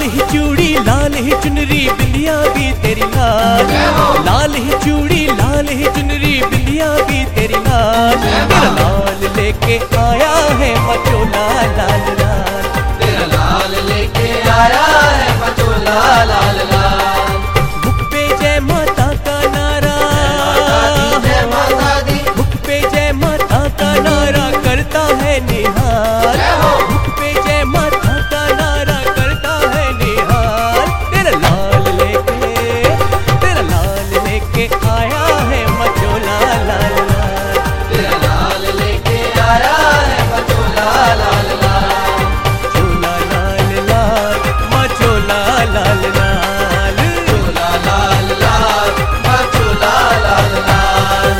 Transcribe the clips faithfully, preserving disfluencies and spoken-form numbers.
ही चूड़ी लाल ही चुनरी बिंदिया भी तेरी लाल, लाल ही चूड़ी लाल ही चुनरी बिंदिया भी तेरी लाल। तेरा लाल लेके आया है मचोला लाल लाल, तेरा लाल लेके आया है मचोला लाल लाल। मुख पे जय माता का नारा, जय माता दी, मुख पे जय माता का नारा करता है निहार, मुख पे जय माता का नारा करता है निहार। तेरा लाल लेके तेरा लाल लेके आया है मचोला लाल लाल, तेरा लाल लेके आया है मचोला लाल लाल। चोला लाल लाल मचोला लाल लाल। चोला लाल लाल मचोला लाल लाल।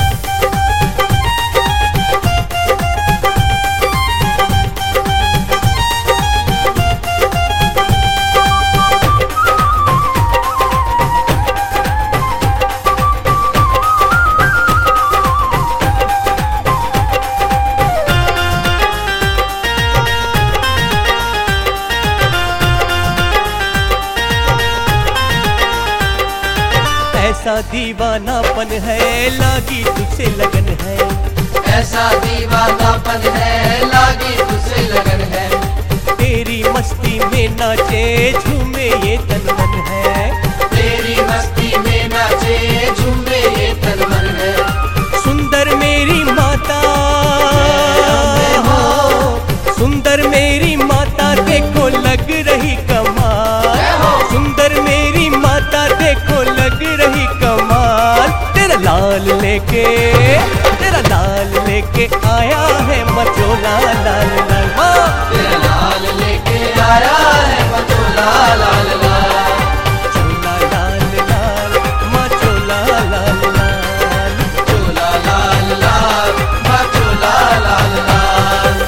ऐसा दीवानापन है लागी तुझसे लगन है, ऐसा दीवानापन है लागी तुझसे लगन है। तेरी मस्ती में नाचे झूमे ये तन मन है, तेरी मस्ती में नाचे झूमे ये तन मन है। सुंदर मेरी माता हो, सुंदर मेरी माता देखो लग रही कमाल, सुंदर मेरी माता देखो लग रही कमाल। तेरा लाल लेके तेरा लाल लेके आया है मचोला लाल लाल। हाँ। तेरा लाल लेके आया है मचोला लाल लाल। चोला लाल लाल मचोला लाल लाल। चोला लाल लाल मचोला लाल लाल।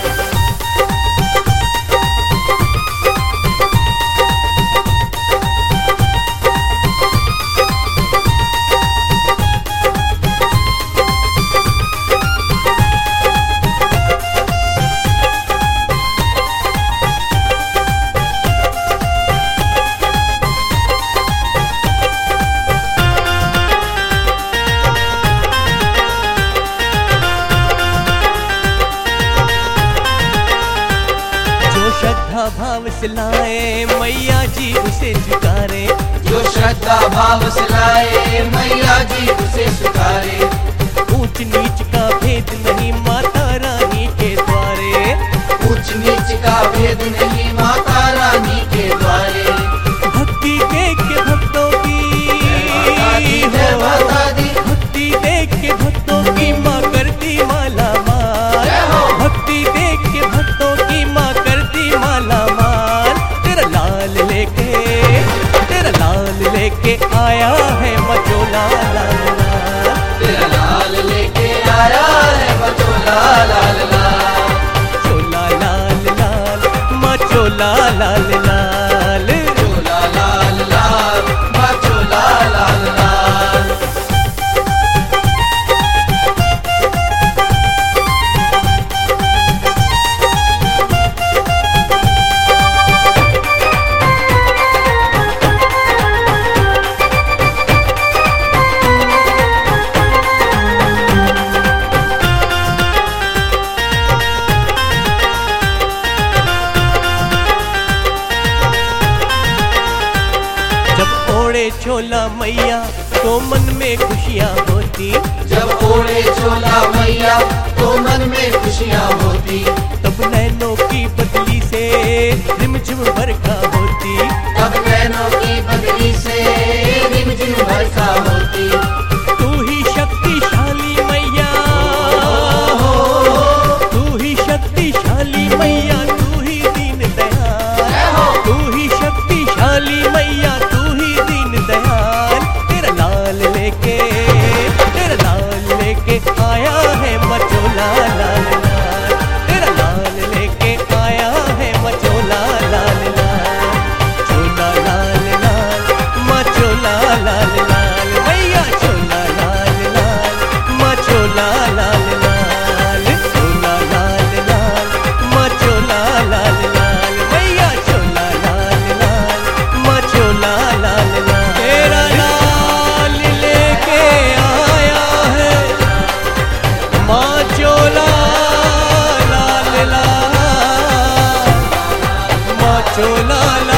जो श्रद्धा भाव से लाए मैया जी उसे झुकारे, जो श्रद्धा भाव से लाए मैया जी उसे स्वीकारे। ऊंच नीच का भेद नहीं माता रानी के द्वारे, ऊंच नीच का भेद नहीं माता रानी के द्वारे। भक्ति देख के भक्तों की जय माता दी, भक्ति देख के भक्तों की माँ करती माला माल, भक्ति देख के भक्तों की माँ करती माला माल। तेरा लाल लेके तेरा लाल लेके आया है मचोला लाल लाल, तेरा लाल लेके आया है मचोला लाल लाल। चोला लाल लाल मचोला लाल लाल। चोला लाल लाल मचोला लाल लाल। जब ओढ़े चोला मैया तो मन में खुशियाँ होती, जब ओढ़े चोला मैया तो मन में खुशियाँ होती। तब नैनों की बदली से रिमझिम बरखा होती, तब नैनों की बदली से रिमझिम बरखा होती। तू ही शक्तिशाली मैया, तू ही शक्तिशाली मैया, तू ही दीन दयाल, तू ही शक्तिशाली मैया, तू ही दीन दयाल। तेरा लाल लेके तेरा लाल लेके आया है मचोला लाल लाल, तेरा लाल लेके आया है मचोला लाल लाल। चोला लाल लाल मचोला लाल लाल मैया चोला बचोला